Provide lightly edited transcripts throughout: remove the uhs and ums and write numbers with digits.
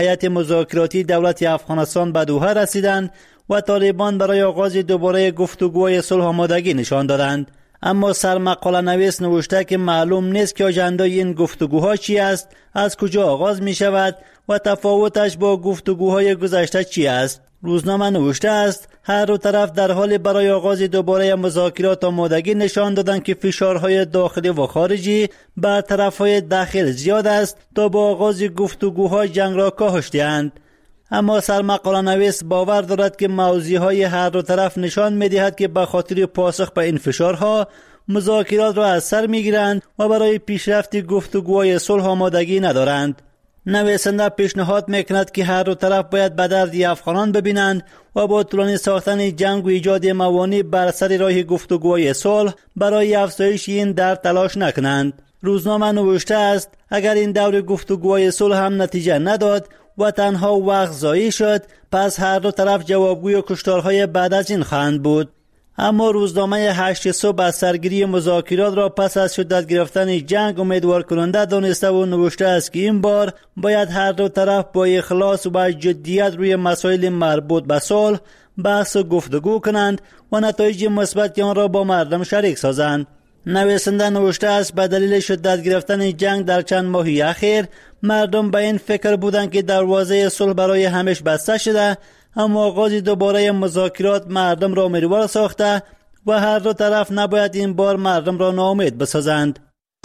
هیئت مذاکراتی دولت افغانستان به دوحه رسیدند و طالبان برای آغاز دوباره گفتگوهای صلح آمادگی نشان دادند. اما سرمقاله نویس نوشته که معلوم نیست که آژندای این گفتگوها چی است، از کجا آغاز می شود و تفاوتش با گفتگوهای گذشته چی است. روزنامه نوشته است هر دو طرف در حال برای آغاز دوباره مذاکرات آمادگی نشان دادند که فشارهای داخلی و خارجی بر طرفهای داخل زیاد است تا با آغاز گفتگوها جنگ را کاهش دهند. اما سرمقاله نویس باور دارد که موضوعهای هر دو طرف نشان می‌دهد که به خاطر پاسخ به این فشارها مذاکرات را از سر می‌گیرند و برای پیشرفت گفتگوهای صلح آمادگی ندارند. نویسنده پیشنهاد میکند که هر دو طرف باید به درد افغانان ببینند و با طولانی ساختن جنگ و ایجاد موانع بر سر راه گفتگوهای صلح برای افزایش این درد تلاش نکنند. روزنامه نوشته است اگر این دور گفتگوهای صلح هم نتیجه نداد و تنها وقت ضایع شد، پس هر دو طرف جوابگوی کشتارهای بعد از این خواهند بود. اما روزنامه 8 صبح از سرگیری مذاکرات را پس از شدت گرفتن جنگ امیدوار کننده دانسته و نوشته است که این بار باید هر دو طرف با اخلاص و جدیت روی مسائل مربوط به صلح بحث و گفتگو کنند و نتایج مثبت آن را با مردم شریک سازند. نویسنده نوشته است به دلیل شدت گرفتن جنگ در چند ماه اخیر مردم به این فکر بودند که دروازه صلح برای همیشه بسته شده، اما آغاز دوباره مذاکرات مردم را امیدوار ساخته و هر دو طرف نباید این بار مردم را ناامید بسازند.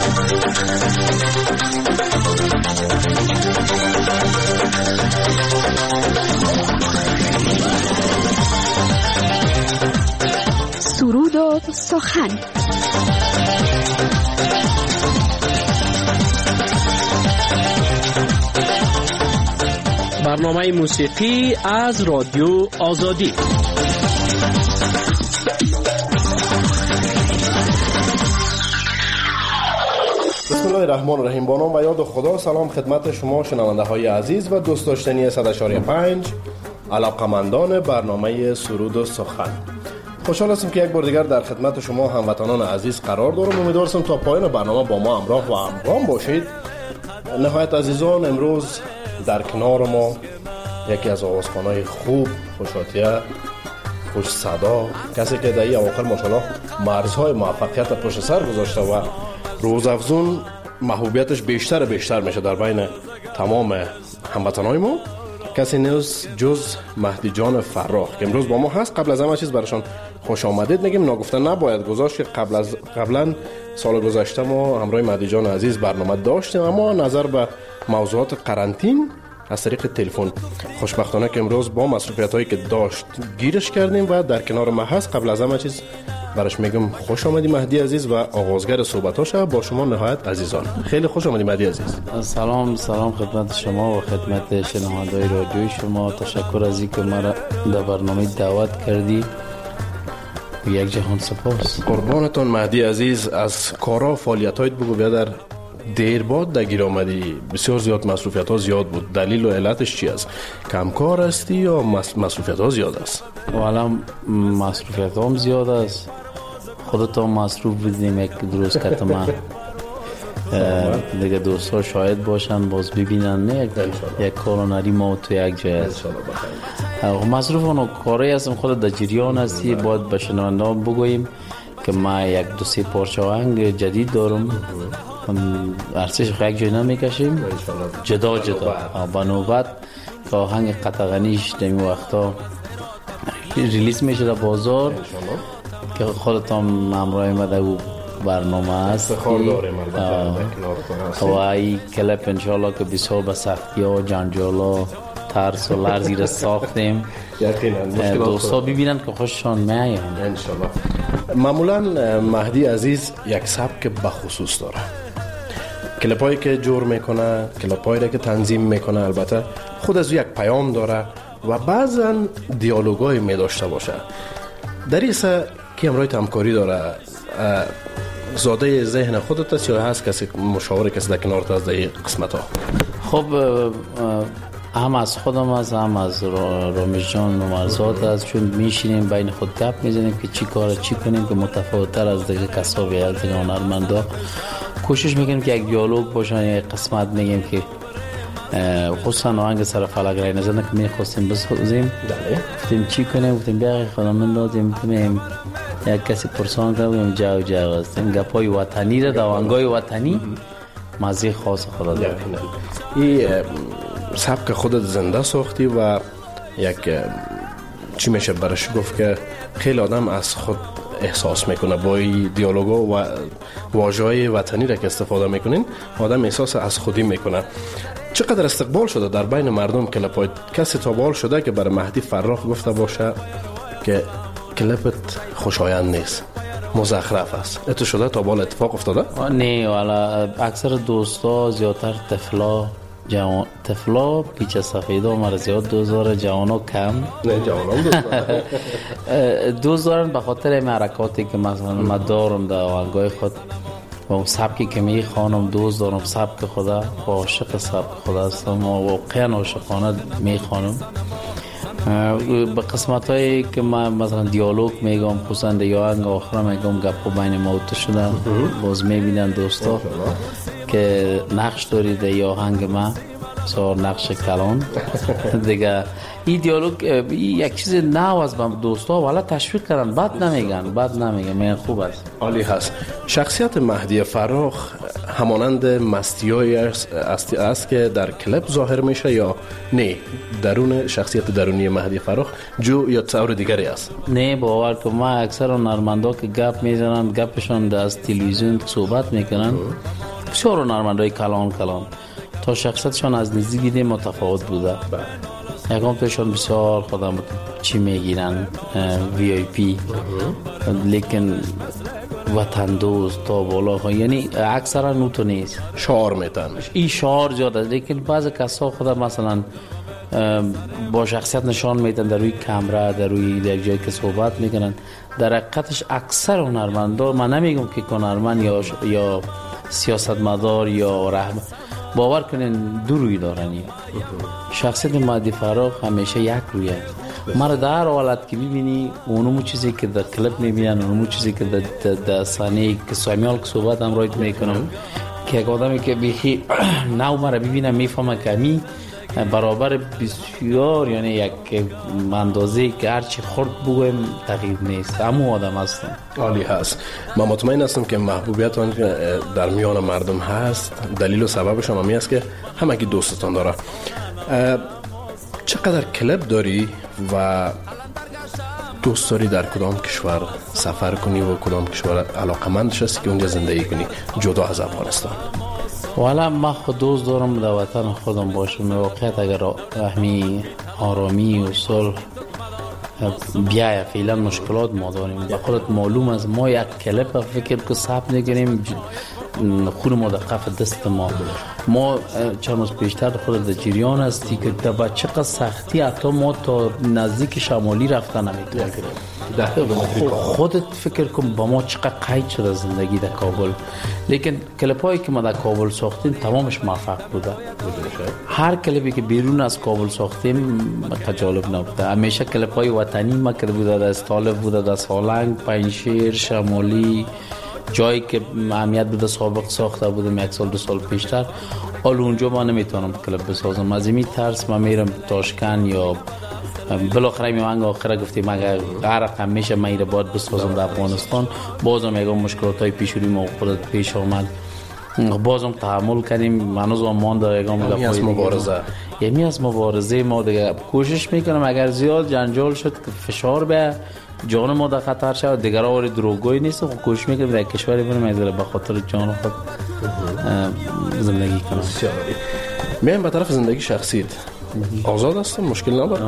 سرود و سخن. برنامه موسیقی از رادیو آزادی. بسم الله الرحمن الرحیم. با نام و یاد خدا. سلام خدمت شما شنونده های عزیز و دوست داشتنی 100.5 علاقمندان برنامه سرود و سخن. خوشحال هستم که یک بار دیگر در خدمت شما هموطنان عزیز قرار دارم. امیدوارم تا پایان برنامه با ما همراه و همگام باشید. نهایت عزیزان، امروز در کنار ما یکی از آوازخوان‌های خوب، خوشاتیه، خوش صدا، کسی که در این اواخر ماشاءالله مرزهای موفقیت پشت سر گذاشته و روزافزون محبوبیتش بیشتر میشه در بین تمام هموطنان ما، کسی نیست جز مهدی جان فراخ که امروز با ما هست. قبل از همه چیز براشون خوش آمدید میگیم. ناگفته نباید گذاشت که قبلا سال گذشته ما همراه مهدی جان عزیز برنامه داشتیم، اما نظر به موضوعات قرنطین از طریق تلفن خوشبختانه که امروز با مصروفیتایی که داشت گیرش کردیم و در کنار ما هست. قبل از همه چیز براش میگم خوش آمدی مهدی عزیز و آغازگر صحبتاش با شما نهایت عزیزان. خیلی خوش آمدی مهدی عزیز. سلام خدمت شما و خدمت شنوندگان رادیوی شما. تشکر از اینکه مرا در برنامه دعوت کردی. یک جهان سپاس. قربانتون مهدی عزیز. از کارا فعالیتایت بگو. بیا در دیرباد دگیر آمدی، بسیار زیاد مصروفیت ها زیاد بود. دلیل و علتش چی است؟ کمکار هستی یا مصروفیت ها زیاد است؟ والا مصروفیت هم زیاد است. خودت هم مصروف بودیم یک درست کتما دیگه دوستا شاید باشن باز ببینن نه یک کارانری ما تو یک جای است. مصروف اونو کاری هستم. خودت در جریان هستی. باید به شنوندگان بگوییم که ما یک دو سه پارچه آهنگ جدید دارم. ارسش یک جای نمیکشیم جدا با نوبت که آهنگ قطغنیش در این وقتا ریلیز میشه در بازار که خودت هم همراه ما در برنامه هست و این کلپ انشاءالله که بسیار به سختی ها جنجال ها ترس و لرزی را ساختیم دوستا ببینن که خوششان میآید انشاءالله. معمولا مهدی عزیز یک سبک بخصوص داره. کلپایی که جور میکنه، کلپایی که تنظیم میکنه، البته خود از یک پیام داره و بعضا دیالوگای میداشته باشه. در این سه که امروز همکاری داره زاده ذهن خودت است یا هست کسی مشاور کسی در کنارت از این قسمت ها؟ خب هم از خودم است، هم از رامش جان و مرزاد است. چون میشینیم بین خود گپ میزنیم که چی کار چی کنیم که متفاوت‌تر از دیگه کسا بیاد دیگه هنرمندا کوشش میکنیم که یک دیالوگ باشه. یک قسمت میگیم که خصوصا آهنگ سر فلک رای نزنه که میخواستیم بسازیم. گفتیم چی کنیم؟ گفتیم بیا خدا من دادیم بتونیم یک کسی پرسان کنیم جاو جاو است این گپای وطنی را دوانگای وطنی مزه خاص خدا داره. این سبک خودت زنده ساختی و یک چی میشه برش گفت که خیلی آدم از خود احساس میکنه با این دیالوگا و واژه‌های وطنی را که استفاده میکنین آدم احساس از خودی میکنه. چقدر استقبال شده در بین مردم کلپات؟ کسی تا بال شده که برای مهدی فراخ گفته باشه که کلپت خوشایند نیست، مزخرف است؟ اتو شده تا بال اتفاق افتاده؟ نه والا اکثر دوستا زیادتر طفلا پیچ سفیدا مر زیاد دوزار جوانا کم. نه جوانان دوست دارن به خاطر این حرکاتی که مثلا من دارم در آهنگای خود و سبکی که می خوانم دوست دارم سبک خدا و عاشق سبک خدا هستم و واقعا عاشقانه می خوانم. به قسمت هایی که من مثلا دیالوگ میگم خصوصا در آهنگ آخر میگم گپ بین ما تو شده باز میبینن دوستا که نقش داری در آهنگ من سوار نقش کلان دیگه. این دیالوگ یک چیز نو از دوستا والا تشویق کردن، بد نمیگن میگن خوب است، عالی هست. شخصیت مهدی فراخ همانند مستیایی است که در کلپ ظاهر میشه یا نه درون شخصیت درونی مهدی فراخ جو یا طور دیگری است؟ نه باور کن من اکثر هنرمندا که گپ میزنن گپشون از تلویزیون صحبت میکنن بسیار هنرمندای کلان تا شخصیتشون از نزدیک دیدیم متفاوت بوده. یکم پیشون بسیار خودم چی میگیرن VIP لیکن وطن دوست تا بالا یعنی اکثرا نوتو نیست شعار میتن این شعار زیاد است. لیکن بعض کسا خدا مثلا با شخصیت نشان میدن در روی کامرا در روی یک جایی که صحبت میکنن. در حقیقتش اکثر هنرمندان من نمیگم که هنرمند یا سیاستمدار یا رهبر باور کنین دو روی دارن. شخصیت مهدی فراخ همیشه یک روی است. مرا در حالت که ببینی اونمو چیزی که در کلپ میبینن اونمو چیزی که در صحنه که سامیال که صحبت هم رایت میکنم که یک آدمی که بیخی نو مرا ببینم میفهمه که می برابر بسیار یعنی یک اندازه که هرچی خورد بگویم تغییر نیست همون آدم هستم. عالی هست. من مطمئن هستم که محبوبیت آن در میان مردم هست دلیل و سببش هم است که همگی دوستتان داره. چقدر کلپ داری و دوست داری در کدام کشور سفر کنی و کدام کشور علاقمندش هستی که اونجا زندگی کنی جدا از افغانستان؟ والا من خود دوست دارم در وطن خودم باشم. واقعیت اگر اهمی آرامی و صلح بیایه فعلا مشکلات ما داریم. به خودت معلوم است ما یک کلپ فکر که ثبت نگیریم خون ما در قف دست ما چند روز پیشتر خود در جریان هستی که در بچه قد سختی حتی ما تا نزدیک شمالی رفتن نمیتونیم. خودت فکر کن با ما چقدر قید شده زندگی در کابل. لیکن کلپ هایی که ما در کابل ساختیم تمامش موفق بوده. هر کلپی که بیرون از کابل ساختیم جالب نبوده. همیشه کلپ های وطنی ما کرده بوده، در استالب بوده، در سالنگ، پنجشیر، شمالی، جایی که اهمیت بوده سابق ساخته بودم یک سال دو سال پیشتر. حالا اونجا ما نمیتونم کلپ بسازم از این ترس من میرم تاشکن یا بالاخره میوانگ آخره گفتیم اگر رقم میشه من ایره باید بسازم در افغانستان. بازم یک مشکلات های پیشوری ما خودت پیش آمد بازم تحمل کردیم. هنوز مان داره یعنی از مبارزه ما دیگه کوشش میکنم اگر زیاد جنجال شد که فشار به جان ما در خطر شد دیگر آوری دروگوی نیست و کوشش میکنم در کشوری برم ایزاله به خاطر جان خود زندگی کنم. میایم به طرف زندگی شخصیت. آزاد هستم مشکل نداره؟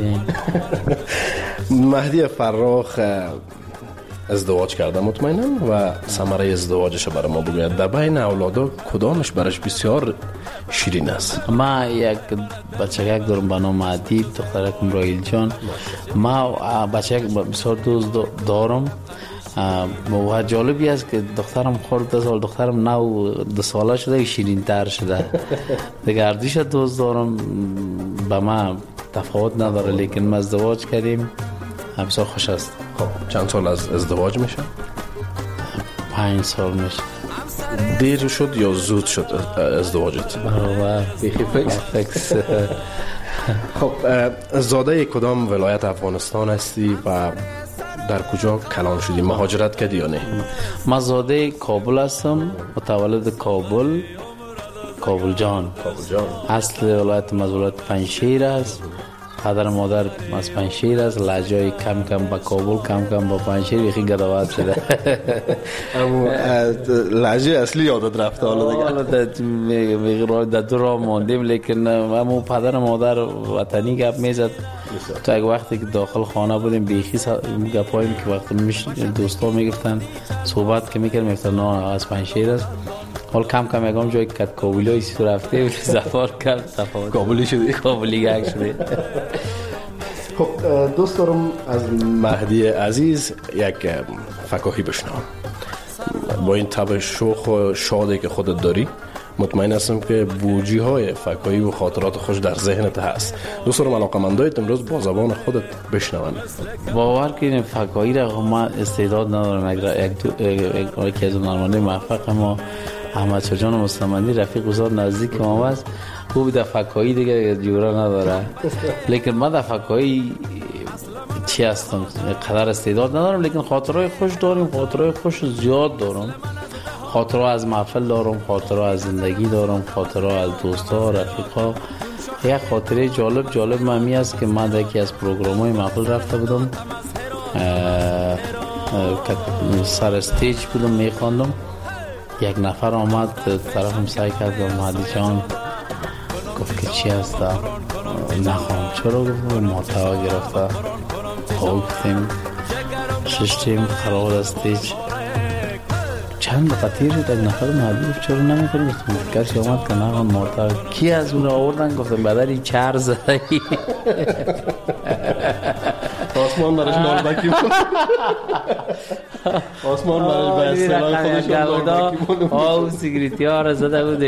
مهدی فراخ ازدواج کرده مطمئنم و ثمره ازدواجش برای ما بگوید. در بین اولادا کدامش برش بسیار شیرین است؟ ما یک بچه یک دارم به نام ادیب، دخترکم رایل جان. ما بچه یک بسیار دوست دارم و جالبی است که دخترم خورد 2 سال دخترم نو 2 ساله شده شیرین تر شده دیگه. اردیش دوست دارم به ما تفاوت نداره لیکن ما ازدواج کردیم بسیار خوش است. خب چند سال از ازدواج میشه؟ 5 سال میشه. دیر شد یا زود شد ازدواجت؟ برابر بخی فکس. خب زاده کدام ولایت افغانستان هستی و در کجا کلان شدی؟ مهاجرت کردی یا نه؟ من زاده کابل هستم، متولد کابل جان. اصل ولایت ولایت پنجشیر است. پدر مادر از پنجشیر است. لهجه کم با کابل، کم با پنجشیر بخی گداوت شده. اما لهجه اصلی یادت رفته حالا دیگه؟ میگه در دو راه ماندیم، لیکن اما پدر مادر وطنی گپ میزد. تو یک وقتی که داخل خانه بودیم بیخی گپاییم که وقتی دوستا میگفتن صحبت که میکردیم میگفتن نه از پنجشیر است. حال کم یکم جای کت کابلی های سی رفته زفار کرد کابلی شدی؟ کابلی گک شده. خب دوست دارم از مهدی عزیز یک فکاهی بشنوم. با این طبع شوخ و شادی که خودت داری مطمئن هستم که بوجی های فکاهی و خاطرات خوش در ذهنت هست. دوست دارم علاقه‌مندایت امروز با زبان خودت بشنون. باور کنید فکاهی را من استعداد ندارم. یکی از نماینده موفق ما احمد شاه جان مستمندی رفیق استاد نزدیک ما است. او در فکاهی دیگه جوره نداره. لیکن من در فکاهی چی هستم؟ قدر استعداد ندارم، لیکن خاطرهای خوش داریم. خاطرهای خوش زیاد دارم. خاطرها از محفل دارم، خاطرها از زندگی دارم، خاطرها از دوستا، رفیقا. یک خاطره جالب ممی است که من در یکی از پروگرام‌های محفل رفته بودم. سر استیج بودم میخواندم. یک نفر آمد طرفم سعی کرد مهدی جان گفت که چی هست؟ نخوام. چرا؟ گفت محتوا گرفته. گفتیم ششتیم خراب استیج. چند قطیر شد. یک نفر مهدی گفت چرا نمیکنی؟ گفتم کسی آمد که نخوام محتوا. کی از اون آوردن؟ گفتم بدری چر زده. آسمان برش نالبکی بود. آسمان برش به اصطلاح خودش نالبکی بود. آو سیگریتی ها را زده بود.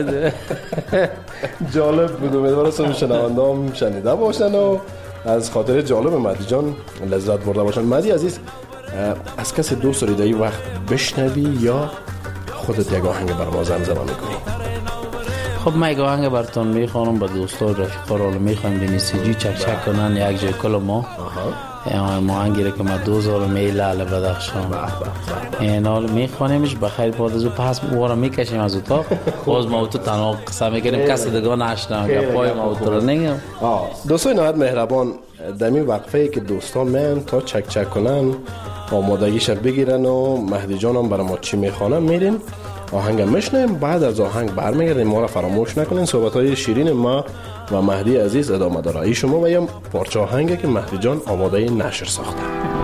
جالب بود. امیدوارم شنونده هم شنیده باشن و از خاطر جالب مهدی جان لذت برده باشن. مهدی عزیز، از کسی دوست داری در این وقت بشنوی یا خودت یک آهنگ بر ما زمزمه میکنی؟ خب من یک آهنگ براتون میخوانم. با دوستا و رفیقا رو میخوایم به میسیجی چک کنن یک جای کل ما. ما آهنگی که ما 2000 میل لعل بدخشان این حال میخوانیمش بخیر. بعد از او پس بوارا میکشیم از اتاق. باز ما تو تنها قسم میکنیم کسی دیگه نشنوه که پای ما تو رو نگم. دوستای نهایت مهربان، دمی وقفه که دوستا من تا چک کنن آمادگیش بگیرن و مهدی جان هم برای ما چی میخوانن میرین آهنگ میشنیم. بعد از آهنگ برمیگردیم. ما را فراموش نکنین. صحبت‌های شیرین ما و مهدی عزیز ادامه داره. ای شما و یه پارچه آهنگی که مهدی جان آماده نشر ساخته.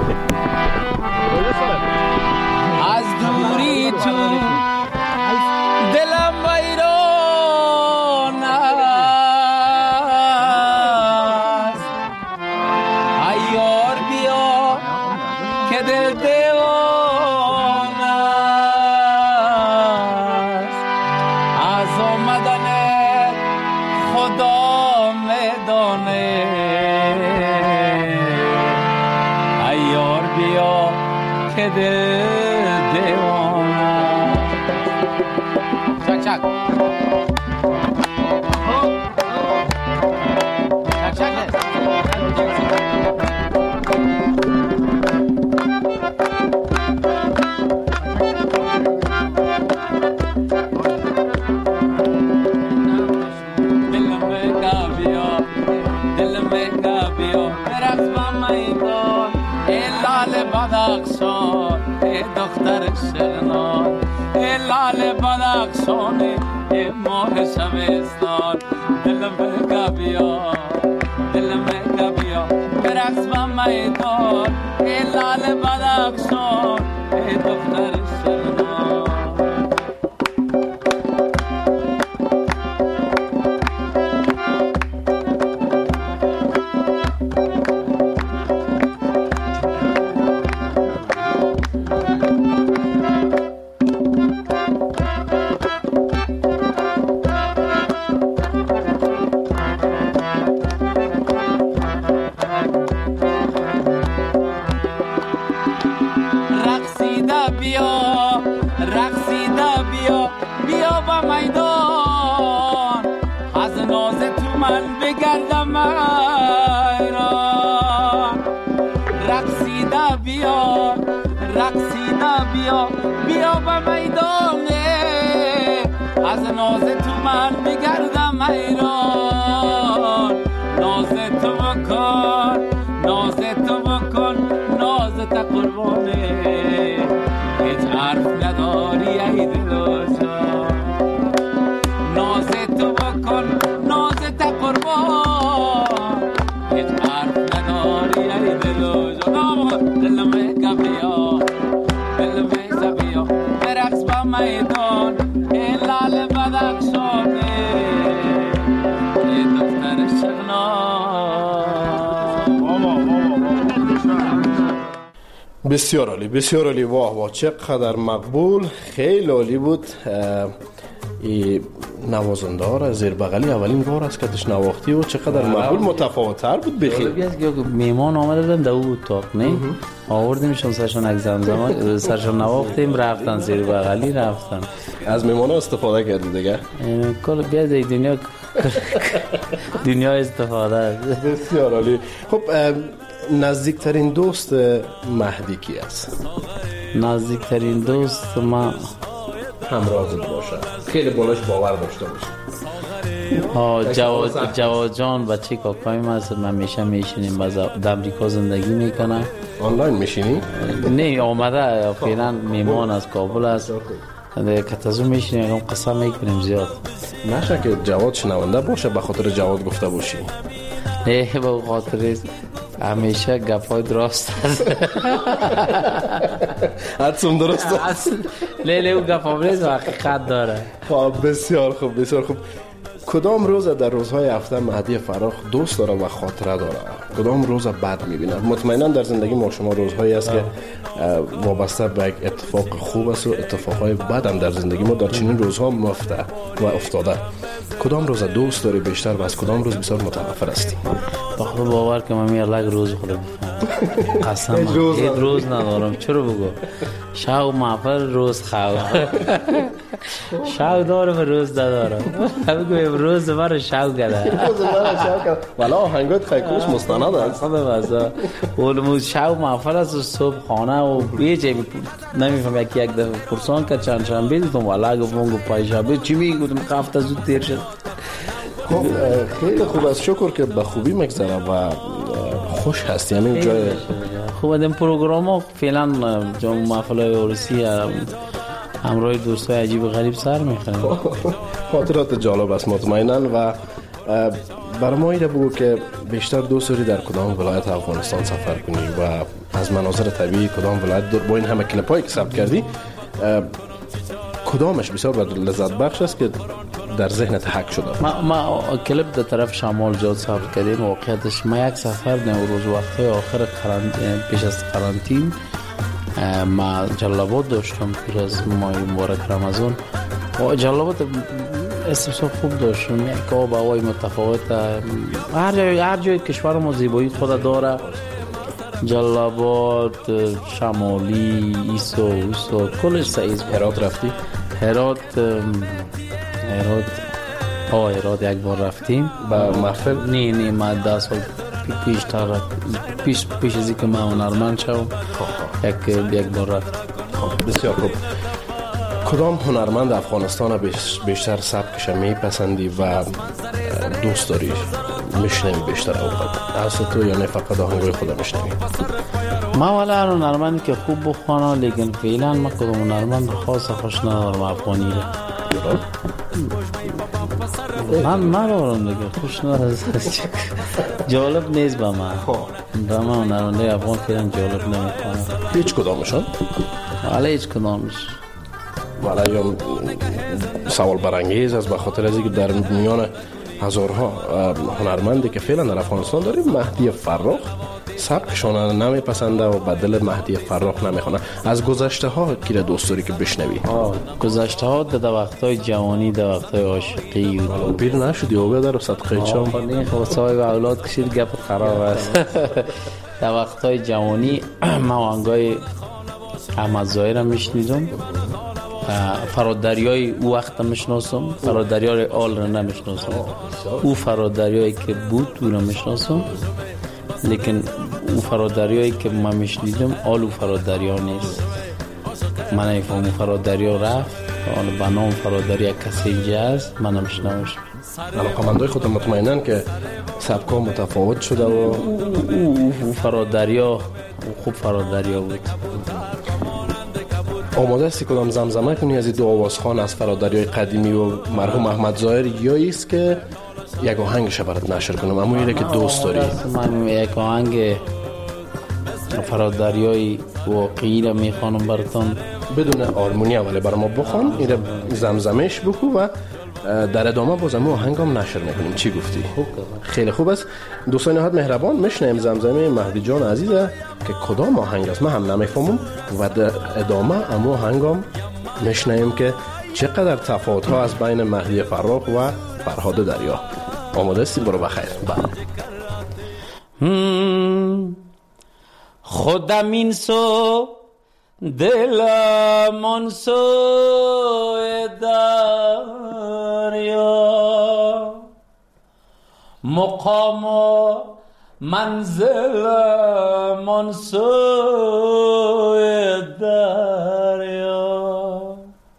از دوری تو دلم ویران است. ایار بیا که دل دیوان است. از آمدن خدا میدانه. ایار بیا که دل دیوانه. چک چک بدخشان ای دختر شغنان، ای لال بدخشان ای ماه شبستان. دلم بگا بیا، دلم بگا بیا برقص با میدان. ای لال بدخشان ای دختر شغنان. ناز تو بکن ناز تو بکن ناز تا قربانه هیچ حرف نداری ای دل و جان ناز تو بکن ناز تا قربان هیچ حرف نداری ای دل و جان دل میں گبریا دل میں سبیا برقص با میدان ای لال بدخشانه ای دختر شغنا. بسیار عالی بسیار عالی. واه واه چقدر مقبول. خیلی عالی بود. این نوازنده ها را زیر بغلی اولین بار است که دش نواختی و چقدر مقبول متفاوت‌تر بود. بخیر میمان آمده بودن در اون اتاق نه آوردیمشون سرشان یک زمزمه سرشان نواختیم رفتن زیر بغلی رفتن. از میمان ها استفاده کردی دیگه کل بیاد دنیا دنیا استفاده است. بسیار عالی. خب نزدیکترین دوست مهدی کی است؟ نزدیکترین دوست ما همراهت باشه خیلی بالاش باور داشته باشه. جواد جان بچه کاکایم هست. من میشه میشینیم در امریکا زندگی میکنه. آنلاین میشینی؟ نه آمده فعلا میمان از کابل است. کتازو میشینیم قصه میکنیم زیاد. نشه که جواد شنونده باشه به خاطر جواد گفته باشی؟ نه به خاطر همیشه گپای درست است. حدسم درست است. لیلی او گپابریز و حقیقت داره. بسیار خوب بسیار خوب. کدام روز در روزهای هفته مهدی فراخ دوست داره و خاطره داره؟ کدام روز بد میبینه؟ مطمئنا در زندگی ما شما روزهایی است که وابسته به یک اتفاق خوب است و اتفاقهای بد هم در زندگی ما در چنین روزها مفته و افتاده. کدام روز دوست داری بیشتر و از کدام روز بسیار متنفر هستی؟ بخدا باور که من یک روز خود بفهم قسم هیچ روز ندارم. چرا بگو شاو محفل روز خواهو شاو دارم روز ندارم. بگو روز مرا شاو کده ولی آهنگات خیکوش مستند است. اولموز شاو محفل است و صبح خانه و بیچه نمیفهم یک دفعه پرسان که چند شنبه دیدم ولی گفتم پای شنبه چی میگودم که هفته زود تیر شد. خب خیلی خوب است. شکر که به خوبی مگذره و خوش هستی. همین جای خوب این پروگرام ها فعلا جام محفل های عروسی همراه دوستای عجیب و غریب سر میخوریم. خاطرات جالب است مطمئنا. و برای ما ایره بگو که بیشتر دوست داری در کدام ولایت افغانستان سفر کنی و از مناظر طبیعی کدام ولایت با این همه کلیپ هایی که ثبت کردی کدامش بسیار لذت بخش است که در ذهنت حک شده؟ ما کلیپ در طرف شمال جاد ثبت کردیم. واقعیتش ما یک سفر نوروز وقتی آخر پیش از قرنطین ما جلابات داشتم پیش از ماه مبارک رمضان. جلابات استفسار خوب داشتم. یک آب هوای متفاوت هر جای کشور ما زیبایی خود داره. جلابات شمالی ایسو کلش سعیز. هرات رفتی؟ هرات یک بار رفتیم با محفل؟ نه ما 10 سال پیش از اینکه من هنرمند شدم یک بار رفتیم. بسیار خوب. کدام هنرمند افغانستان بیشتر سبکش میپسندی و دوست داری میشنوی بیشتر اوقات؟ از تو یا نه فقط آهنگای خدا میشنوی؟ ما والا هر هنرمندی که خوب بخوانه لیکن فعلا ما کدام هنرمند خاص خوش ندارم افغانی من ندارم دیگه خوش ندارم. جالب نیست به من. به من هنرمنده افغان فعلا جالب نمیکنه. هیچ کدامشان؟ والا هیچ کدامش. والا یا سوال برانگیز است به خاطر از اینکه در میان هزارها هنرمندی که فعلا در افغانستان داریم مهدی فراخ سبکشان نمیپسنده و بدل مهدی فراخ نمیخونه. از گذشته ها کی را دوست داری که بشنوی؟ گذشته ها در وقتای جوانی در وقتای عاشقی پیر نشدی او بدر صدقه چم نه خب صاحب اولاد کشید گپ خراب است. در وقتای جوانی ما آهنگای احمد ظاهر را میشنیدم. فرادریای او وقت میشناسم. فرادریای آل را نمیشناسم. او فرادریایی که بود او را میشناسم لیکن او فرادریایی که من میشنیدم آل او فرادریا نیست. من نمیفهم او فرادریا رفت آن به نام فرادری کسی اینجا هست من نمیشنامش. علاقمندای خود مطمئنن که سبکا متفاوت شده و او فرادریا خوب فرادریا بود. آماده هستی کدام زمزمه کنی از این دو آوازخوان از فرادریای قدیمی و مرحوم احمد ظاهر، یا ایست که یک آهنگش برات نشر کنم اما اینه که دوست داری؟ من یک آهنگ فرادریای واقعی را میخوانم براتون بدون آرمونیم، ولی برای ما بخوان اینه زمزمش بکو و در ادامه باز ما آهنگام نشر میکنیم. چی گفتی؟ خیلی خوب است. دوستان نهایت مهربان، میشنیم زمزمه مهدی جان عزیزه که کدام آهنگ است من هم نمیفهمم و در ادامه اما آهنگام میشنیم که چقدر تفاوت ها از بین مهدی فراق و فرهاد دریا. آماده هستی؟ برو بخیر. خودم این سو دلم آن سو دریا، مقام و منزلم آن سو دریا،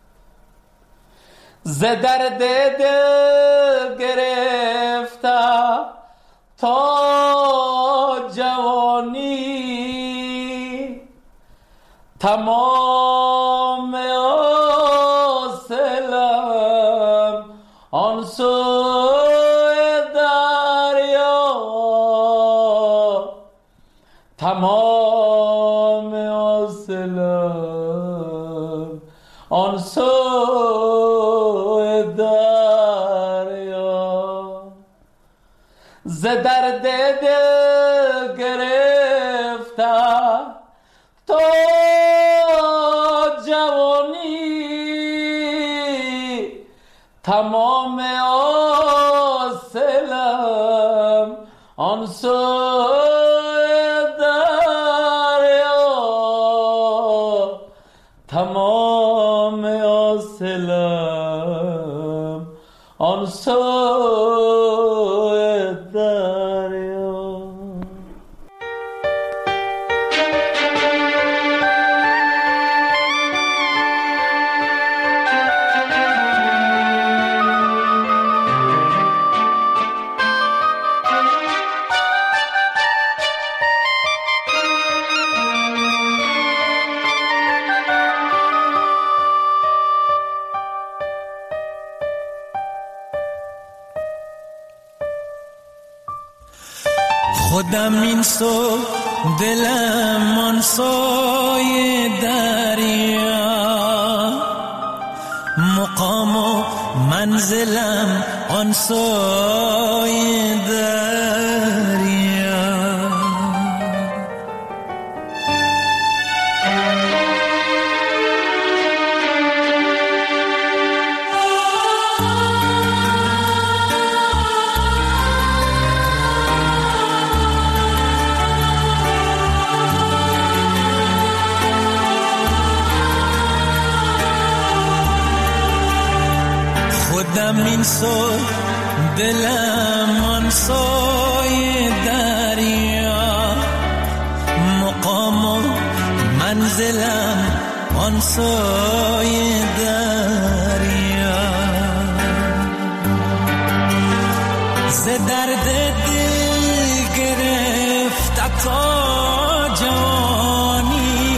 ز درد دل گرفته تا جوانی، تمام آسلم آن سوی دریا، تمام آسلم آن سوی دریا، ز درد دل گرفته تا جوانی، تمام آسلم آن سوی دریا، تمام آسلم آن سوی دریا. خودم این سو دلم آن سوی دریا، مقام و منزلم آن سوی دریا، خودم این سو دلم آن سوی دریا، مقام و منزلم آن سوی دریا، ز درد دل گرفته تا جوانی،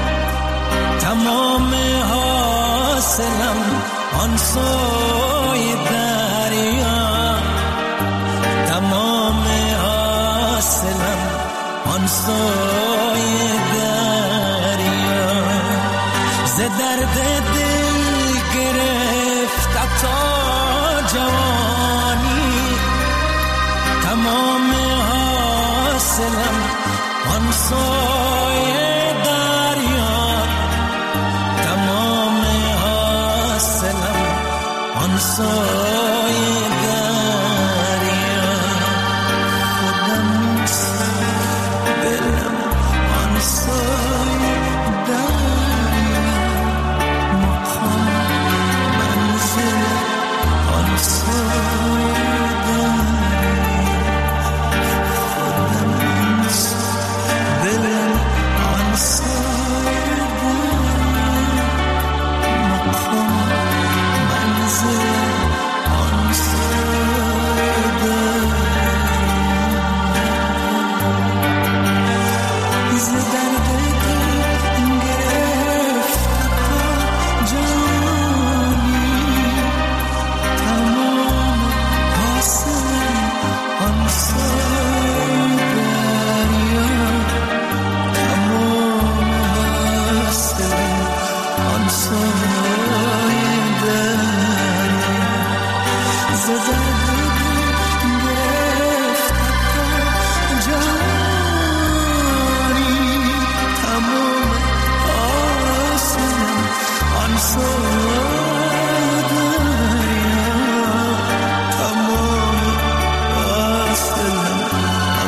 تمام حاصلم آن سوی دریا، تمام حاصلم آن سوی دریا، ز درد دل گرفته تا جوانی، تمام حاصلم آن سوی دریا، تمام حاصلم آن سوی دریا، خودم دلم آن سوی دریا، مقام منزل آن سوی دریا، خودم دلم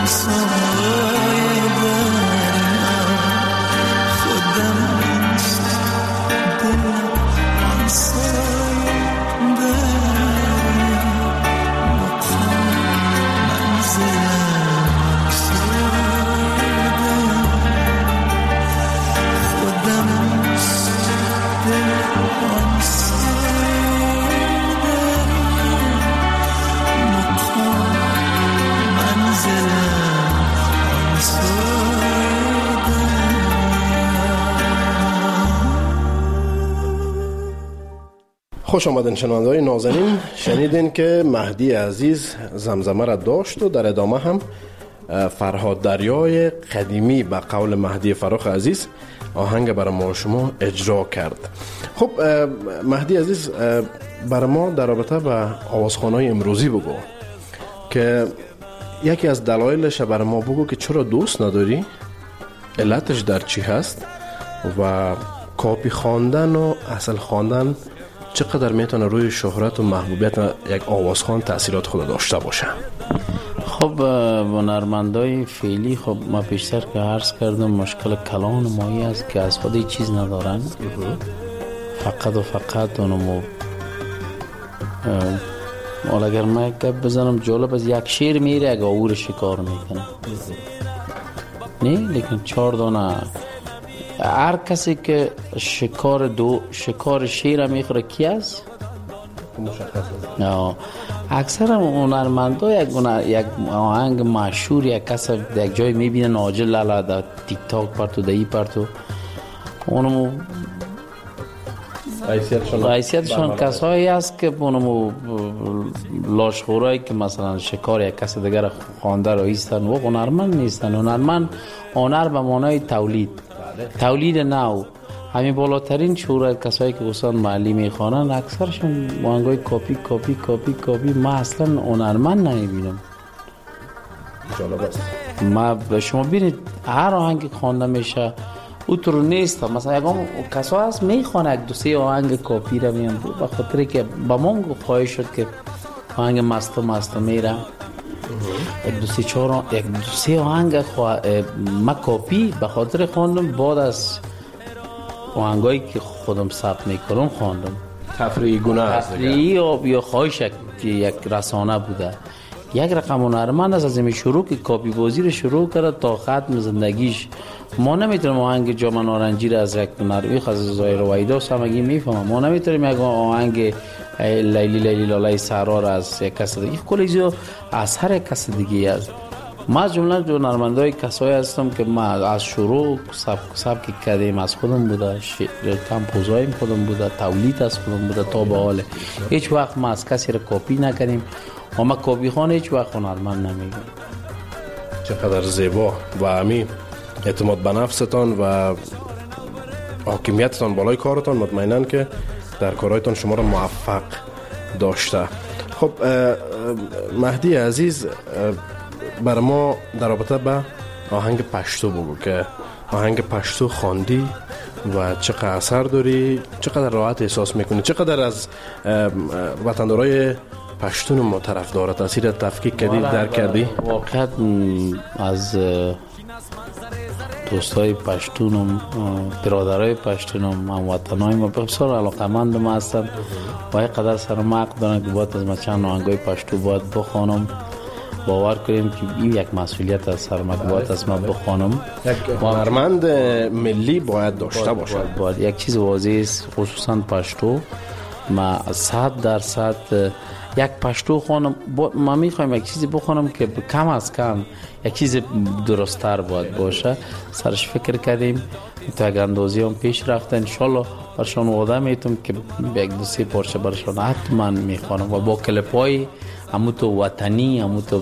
خوش آمدین شنونده‌های نازنین. شنیدین که مهدی عزیز زمزمه را داشت و در ادامه هم فرهاد دریای قدیمی به قول مهدی فراخ عزیز آهنگ برای ما شما اجرا کرد. خب مهدی عزیز برای ما در رابطه با آوازخوان‌های امروزی بگو که یکی از دلایلش برای ما بگو که چرا دوست نداری، علتش در چی هست و کاپی خواندن و اصل خواندن چقدر میتونه روی شهرت و محبوبیت یک آوازخوان تاثیرات خود داشته باشه؟ خب هنرمندای فعلی خب ما پیشتر که عرض کردم مشکل کلان مایی است که از خود چیز ندارن، فقط اونمو اگر من یک گپ بزنم جالب از یک شیر میره یک آور شکار میکنه نه، لیکن 4 دانه هر کسی که شکار شیر میخوره کی است؟ مشخص. اکثر هنرمندا یک آهنگ مشهور یک کس یک جای میبینن عاجل لالا در تیک تاک پرتو دایی پرتو اونمو حیثیتشان کسایی است که اونمو لاشخورایی که مثلا شکار یک کس دیگر خوانده رو ایستن و هنرمند نیستن. هنرمند هنر به معنای تولید نو، همین بالاترین شهرت کسایی که اصلا محلی میخوانن اکثرشون آهنگای کاپی. ما اصلا هنرمند نمیبینم. جالب است. ما شما ببینید هر آهنگ خوانده میشه اوتر نیست، مثلا یکم کسا هست میخوانه یک 2-3 آهنگ کاپی رو میان به خاطر که با ما خواهش شد که آهنگ مستو میره یک 2-3 آهنگ ما کاپی به خاطر خواندم. بعد از آهنگایی که خودم ثبت میکنم خواندم تفریحی گونه است یا خواهش که یک رسانه بوده. یک رقم هنرمند از این شروع که کاپی بازی رو شروع کرد تا ختم زندگیش. ما نمیتونیم آهنگ جام نارنجی را از یک هنرمند از زایر وحیدا سمگی میفهمم، ما نمیتونیم یک آهنگ لیلی لالای صحرا را از یک کس دیگه، کلیزو از هر کس دیگه است. ما از جمله هنرمندای کسایی هستم که ما از شروع سبک کردیم از خودم بوده، کمپوزایم خودم بوده، تولید از خودم بوده تا به حال. هیچ وقت ما از کسی را کاپی نکردیم و ما کاپی خان هیچ وقت هنرمند نمیگیم. چقدر زیبا و همین اعتماد به نفستان و حاکمیتتان بالای کارتان مطمئنن که در کارهایتان شما را موفق داشته. خب مهدی عزیز برای ما در رابطه با آهنگ پشتو بگو که آهنگ پشتو خواندی و چقدر اثر داری، چقدر راحت احساس میکنی، چقدر از وطندارای پشتون ما طرفدار تاثیر تفکیک کردی درک کردی؟ واقعا از دوستای پشتونم، برادرای پشتونم، هموطنای ما بسیار علاقه‌مند ما هستن و یک قدر سرم حق دارن که باید از ما چند آهنگای پشتو باید بخوانم. باور کنیم که این یک مسئولیت از سر ما باید از ما بخوانم. یک هنرمند ملی باید داشته باشد. باید یک چیز واضح است، خصوصا پشتو. ما 100% یک پشتو خانم ما میخوایم یک چیزی بخونم که کم از کم یک چیز درست‌تر باید باشه. سرش فکر کردیم تا یک اندازی هم پیش رفته. انشالله برشان وعده میتونم که یک 2-3 پارچه برشان حتما میخوانم و با کلپای همون تو وطنی، همون تو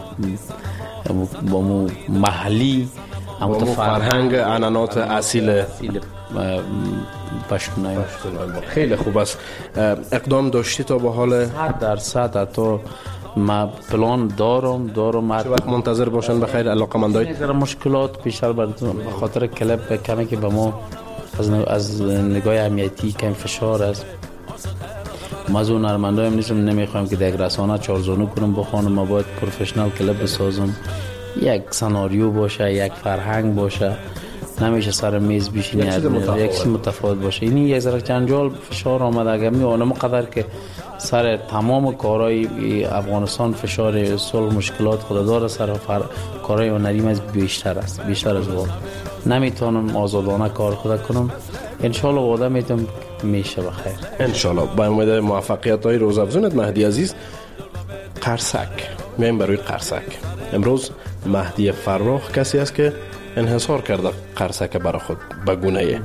محلی، همون تو فرهنگ عنعنات اصیل پشتونای. خیلی خوب است. اقدام داشتی تا به حال 100% حتی ما پلان دارم چه وقت منتظر باشن بخیر علاقه‌مندای؟ اگر مشکلات بیشتر براتون به خاطر کلپ کمی که به ما از نگاه امنیتی کم فشار است. ما از اون هنرمندای هم نیستم، نمیخوایم که در رسانه 4 زانو کنم بخوانم. ما باید پروفشنال کلپ بسازم یک سناریو باشه، یک فرهنگ باشه، نمیشه سر میز بشینی یک چیز متفاوت باشه. این یک ذره جنجال فشار آمده اگر می اونم قدر که سر تمام کارهای افغانستان فشار صلح مشکلات خود داره، سر کارهای هنریم از بیشتر است، بیشتر از اون نمیتونم آزادانه کار خود کنم. ان شاء الله وعده میتونم میشه بخیر ان شاء الله. با امید موفقیت های روزافزونت مهدی عزیز. قرصک میایم برای قرصک. امروز مهدی فراخ کسی است که انحصار کرده قرصک برای خود به گونه.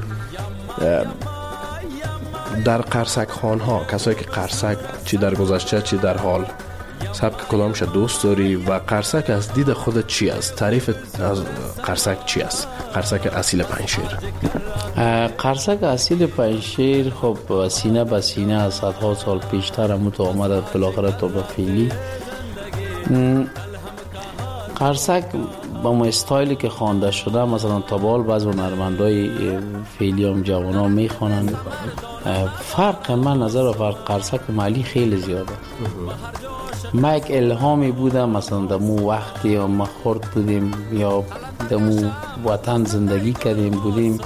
در قرصک خان ها کسایی که قرصک چی در گذشته چی در حال سبک کدامش دوست داری و قرصک از دید خودت چی است؟ تعریف از قرصک چی است؟ قرصک اصیل پنجشیر. قرصک اصیل پنجشیر خب سینه به سینه از صدها سال پیشتر هم تو آمده بالاخره تا به فعلی. قرصک با ما استایلی که خوانده شده مثلا تابال بعض هنرمندای فعلی هم جوان ها میخوانند. فرق من نظر و فرق قرصک محلی خیلی زیاده. ما یک الهامی بودم مثلا دمو وقتی ما خورد بودیم یا دمو وطن زندگی کردیم بودیم.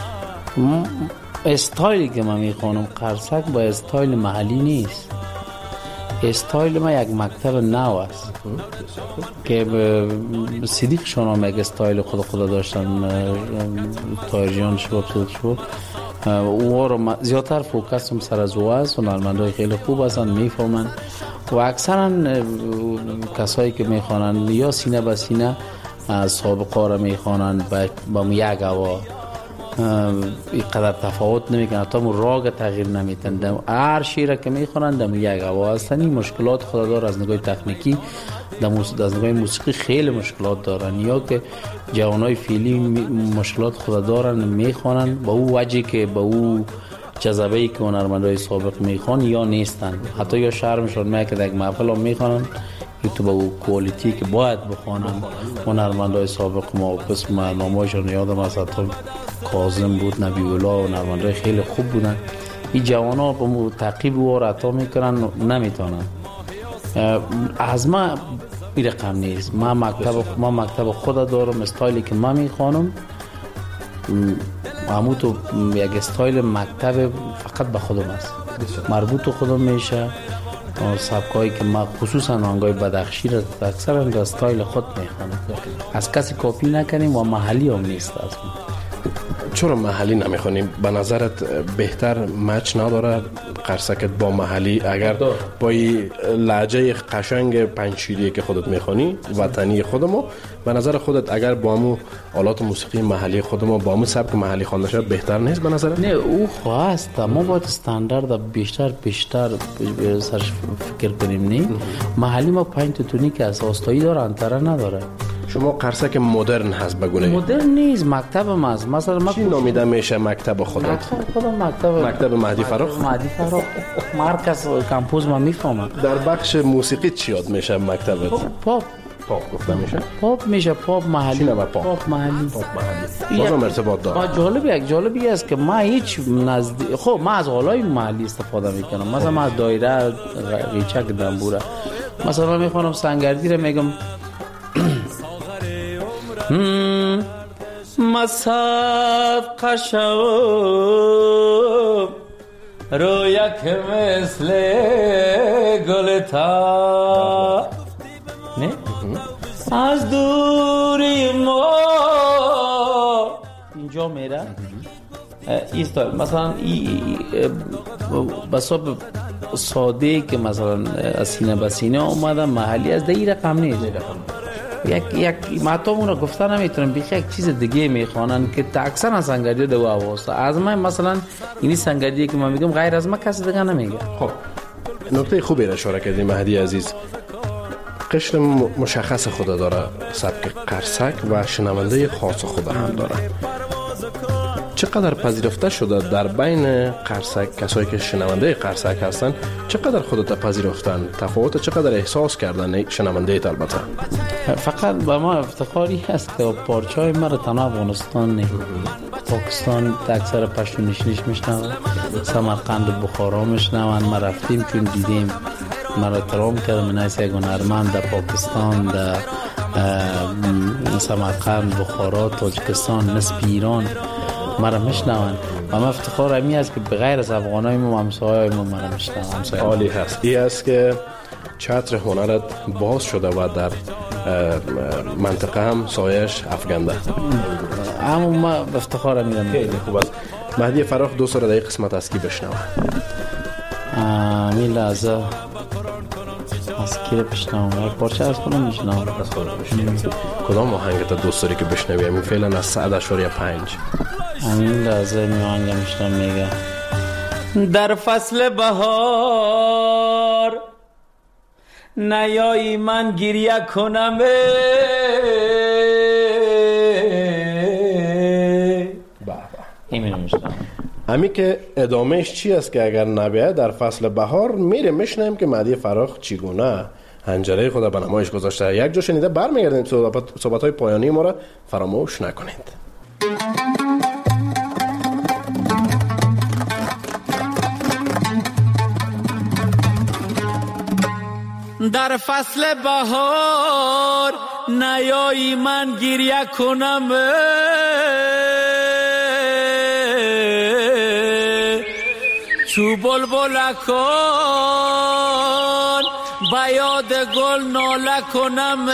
استایلی که من میخوانم قرصک با استایل محلی نیست. استایل ما یک مکتب نو است که صدیق شما یک استایل خود داشتن تایرجان شباب او رو زیادتر فوکس هم سر از او است. هنرمندای خیلی خوب هستن میفهمن و اکثرا کسایی که میخوانن یا سینه به سینه سابقه را میخوانن با یک هوا اینقدر تفاوت نمیکنن، حتی راگ تغییر نمیتن. هر شعر که میخوانن دم یک هوا هستن. این مشکلات خود داره از نگاه تکنیکی، از نگاه موسیقی خیلی مشکلات دارن. یا که جوانای فعلی مشکلات خود دارن میخوانن با او وجهی که با او جذبه‌ای که هنرمندای سابق میخوان یا نیستن. حتی یا شرمشون میاد که یک محفل هم میخوانن تو با او کوالیتی که باید بخوانن. هنرمندای سابق ما قسم نامه‌شون یادم از حتی کاظم بود، نبی الله و هنرمندای خیلی خوب بودن. این جوانا با مو تعقیب و عطا میکنن نمیتونن. از ما این رقم نیست. ما مکتب خود دارم، استایلی که من میخوانم همون تو یک استایل مکتب فقط به خودم است، مربوط خودم میشه. سبکایی که ما خصوصا آنگاه بدخشی را اکثرا در استایل خود میخوانم، از کسی کپی نکنیم و محلی هم نیست. از چرا محلی نمیخونیم؟ به نظرت بهتر مچ نداره قرصکت با محلی؟ اگر با این لهجه قشنگ پنجشیری که خودت میخونی وطنی خودمو، به نظر خودت اگر با مو آلات موسیقی محلی خودمو با مو سبک محلی خوانده شد بهتر نیست به نظرت؟ نه او خواست ما باید استاندارد بیشتر سرش فکر کنیم. نه محلی ما پنج تونی که اساستایی داره انتره نداره. شما قرصک مدرن هست بگونه؟ مدرن نیست، مکتب هم هست. مثلا ما چی نامیده میشه مکتب خودت؟ مکتب مهدی فراخ. مرکز کمپوز ما میفهمم. در بخش موسیقی چی یاد میشه مکتبت؟ پاپ گفته میشه؟ پاپ میشه، پاپ محلی. چی نمه پاپ محلی؟ بازم ارتباط داره. جالبی است که ما هیچ خب ما از حالای محلی استفاده میکنم. مثلا ما از دایره ریچک دنبوره مثلا میخوانم سنگردی رو میگم مصدق شو روی که مثل گلتا نه از دوری ما اینجا میره ایستال. مثلا بساب ساده که مثلا از سینه به سینه اومدم محلی از دی رقم نیست. یک مطمئن رو گفتن نمیتونم بیخی یک چیز دیگه میخوانن که اکثر از سنگردی دو آواسته. از من مثلا اینی سنگردی که من میگم غیر از من کسی دیگه نمیگه. خب نکته خوبی را اشاره کردیم مهدی عزیز. قشر مشخص خود داره سبک قرصک و شنونده خاص خود هم داره. چقدر پذیرفته شده در بین قرصک کسایی که شنونده قرصک هستن؟ چقدر خودت پذیرفتن؟ تفاوت چقدر احساس کردن شنونده ایت؟ البته فقط با ما افتخاری هست که پارچای ما رو تنها افغانستان نه پاکستان اکثر پشتو نشینش میشنون، سمرقند و بخارا میشنون. ما رفتیم چون دیدیم، ما را احترام کردم. من از یک هنرمند در پاکستان در سمرقند، بخارا، تاجیکستان، نصف ایران مرا میشنوند و من افتخار همی است که بغیر از افغانای ما همسایه‌های ما مرا میشنوند. عالی هست. این است که چتر هنرت باز شده و در منطقه هم سایش افکنده. اما ما افتخار میدم. خیلی خوب است. مهدی فراخ دوست داره در این قسمت از کی بشنوه؟ این لحظه از کی رو بشنوم؟ یک پارچه از خودم میشنوم. کدام آهنگت دوست داری که بشنوی؟ همین فعلا از 100.5. همین لحظه می آهنگ میشنم میگه در فصل بهار نیایی من گریه کنم این میشنم. امی که ادامهش چی است که اگر نبیه در فصل بهار میره میشنیم که مهدی فراخ چگونه حنجره خود به نمایش گذاشته. یک جا شنیده برمیگردید. صحبت های پایانی ما را فراموش نکنید. در فصل بهار نیایی من گریه کنم چو بلبلکان با یاد گل ناله کنم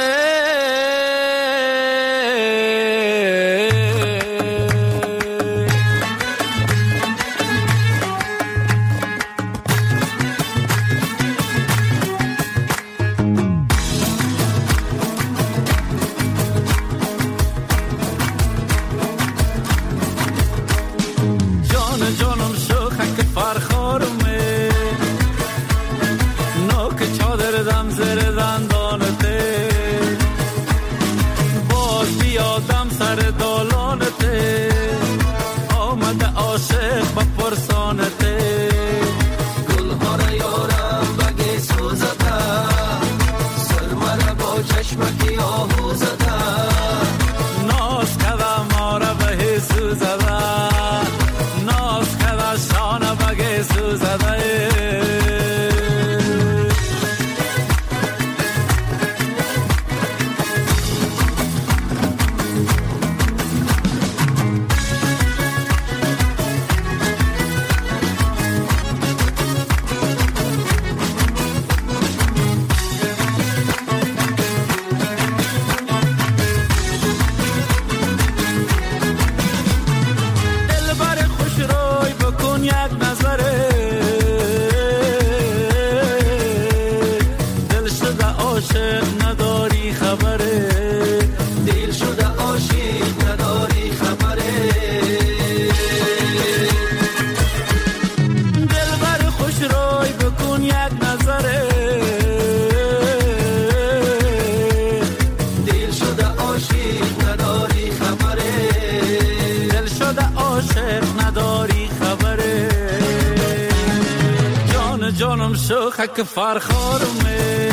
خک فرخارمه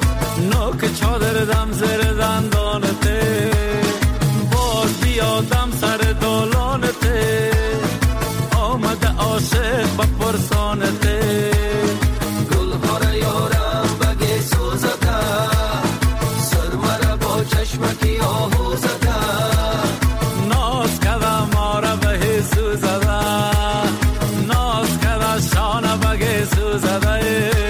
نوک چادر دم زیر دندانته باز بیادم سر دالانته آمده عاشق با پرسانته گل هاره یارم بگی سوزده سر مرا با چشمکی آهو زده ناز کده مارا به سوزده ناز کده شانه بگی سوزده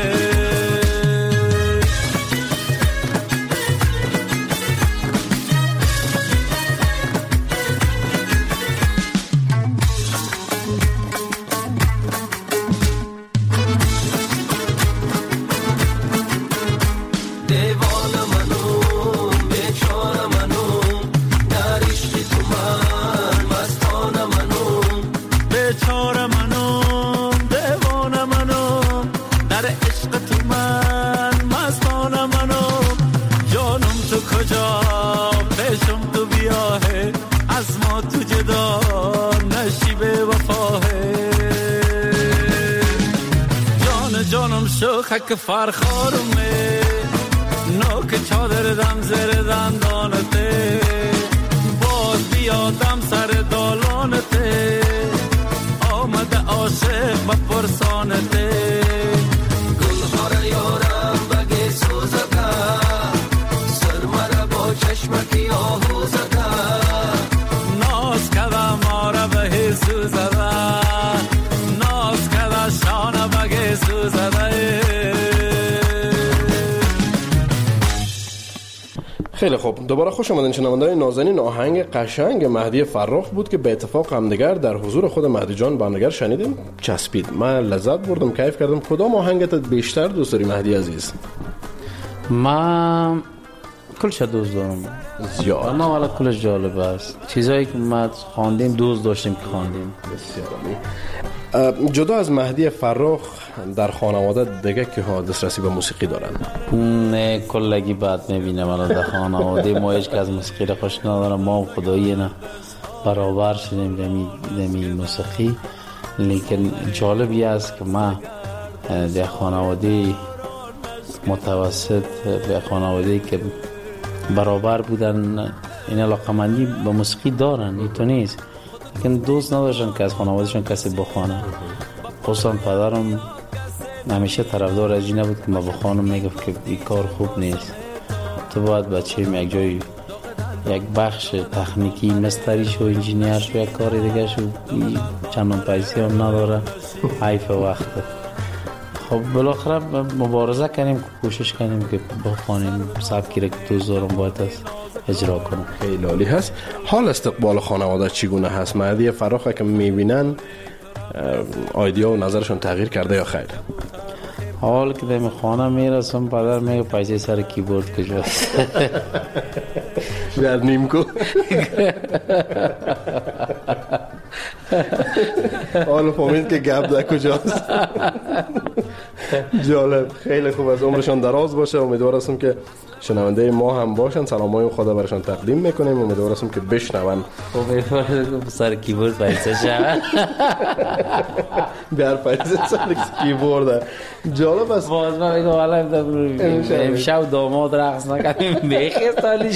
خک فرخارمه نوک چادر دم زیر دندانته باز بیادم سر دالانته آمده عاشق با پرسانته گل هاره یارم بگی سوزده سر مرا با خیلی خوب، دوباره خوش آمدین شنونده‌های نازنین. آهنگ قشنگ مهدی فرخ بود که به اتفاق همدیگر در حضور خود مهدی جان با همدیگر شنیدیم، چسبید. من لذت بردم، کیف کردم. کدام آهنگت بیشتر دوست داری مهدی عزیز؟ من کلش دوست دارم زیاد. اما والا کلش جالب است. چیزایی که ما خواندیم دوست داشتیم که خواندیم. جدا از مهدی فرخ در خانواده دیگه که ها دسترسی به موسیقی دارن؟ نه کلگی بد میبینه من در خانواده ما هیچ که از موسیقی را خوش ندارم. ما خدایی نه برابر شدیم دمی موسیقی. لیکن جالبی است که ما در خانواده متوسط به خانواده که برابر بودن این علاقمندی به موسیقی دارن، این تو نیست. لیکن دوست نداشتن که از خانوادهشون کسی بخوانه. خصوصا پدرم همیشه طرفدار از این بود که ما بخوانم، میگفت که این کار خوب نیست، تو باید بچه‌م یک جای یک بخش تکنیکی مستری شو، انجینیر شو، یک کار دیگه شو، چندان پیسی هم نداره، حیف وقت. خب بالاخره مبارزه کنیم، کوشش کنیم که بخوانیم سبکی را که دوست دارم باید اجرا کنم. خیلی عالی هست. حال استقبال خانواده چگونه هست؟ مهدی فرخ که میبینن آیدیا و نظرشون تغییر کرده یا خیر؟ حال که دم خانه میرسم پدر میگه پیسه سر کیبورد کجاست؟ در نیمکو. حالا فهمید که گپ در کجاست. جالب. خیلی خوب. از عمرشان دراز باشه. امیدوار هستم که شنونده ما هم باشن. سلامای خدا برشان تقدیم میکنیم. امیدوار هستم که بشنون. امیدوارم سر کیبورد پیسه شود. بیار پیسه سر کیبورد. جالب است. باز من میگم والا امشب داماد رقص نکنیم بخیر سالیش.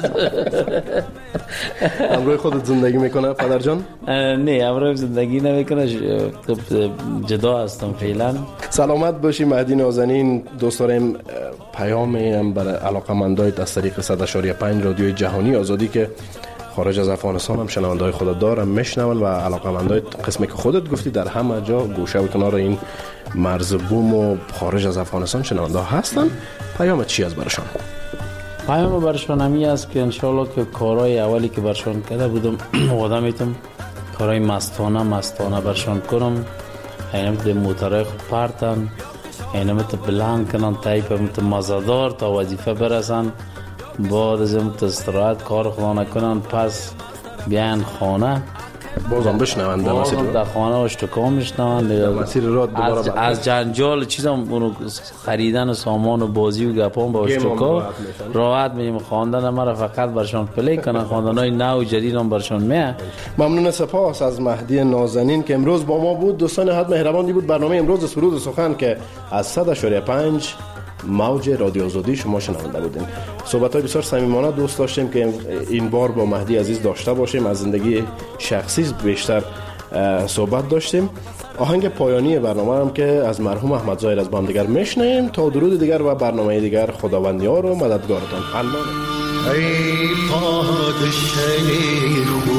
امروی خودت زندگی میکنه پدر جان؟ نه امروی زندگی نمیکنه، جدا هستم فعلا. سلامت باشی مهدی نازنین. دوست داریم پیامی هم برای علاقه‌مندای از طریق 100.5 رادیوی جهانی آزادی که خارج از افغانستان هم شنونده‌های خود دارن میشنون و علاقه‌مندای قسمی که خودت گفتی در همه جا گوشه و کنار این مرز بوم و خارج از افغانستان شنونده هستن، پیام چی از برشان؟ پیام برشان همی است که انشالله که کارهای اولی که برشان کرده بودم وعده میتم کارهای مستانه برشان کنم. اینم موترهای خود پرتن، اینم بلند کنن، تایپ مزدار تا وظیفه برسن، بعد از این استراحت کار خدا نکنن، پس بیان خانه بازم بشنون در خانه اشتکا میشنون از جنجال چیزم اونو خریدن سامان و بازی و گپان با اشتکا راحت میگیم. خواندن مرا فقط برشان پلی کنن، خواندنهای نو و جدید هم برشان میه. ممنون. سپاس از مهدی نازنین که امروز با ما بود. دوستان حد مهربانی بود برنامه امروز سرود سخن که از 100.5 موج رادیو آزادی شما شنونده بودین. صحبت‌های بسیار صمیمانه دوست داشتیم که این بار با مهدی عزیز داشته باشیم. از زندگی شخصی بیشتر صحبت داشتیم. آهنگ پایانی برنامه هم که از مرحوم احمد ظاهر از بامدیگر میشنیم. تا درود دیگر و برنامه دیگر خداوندیار و مددگارتان. الله. ای پادشاه